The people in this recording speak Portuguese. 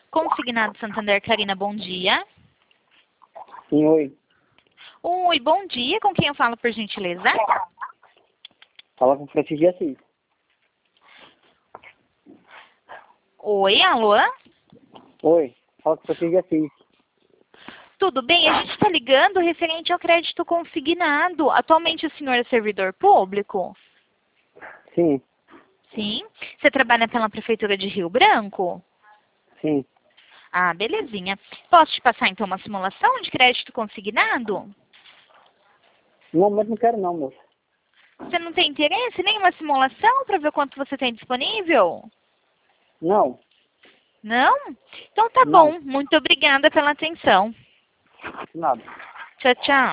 Consignado Santander, Karina, bom dia. Sim, oi. Oi, bom dia. Com quem eu falo, por gentileza? Fala com o Francisco de Assis. Oi, alô? Oi, fala com o Francisco de Assis. Tudo bem? A gente está ligando referente ao crédito consignado. Atualmente o senhor é servidor público? Sim, Sim. Você trabalha pela Prefeitura de Rio Branco? sim. Ah, belezinha. Posso te passar então uma simulação de crédito consignado? No momento não quero não, moço. Você não tem interesse em nenhuma simulação para ver quanto você tem disponível? Não, Não? Então tá não, bom. Muito obrigada pela atenção. nada. Tchau, tchau.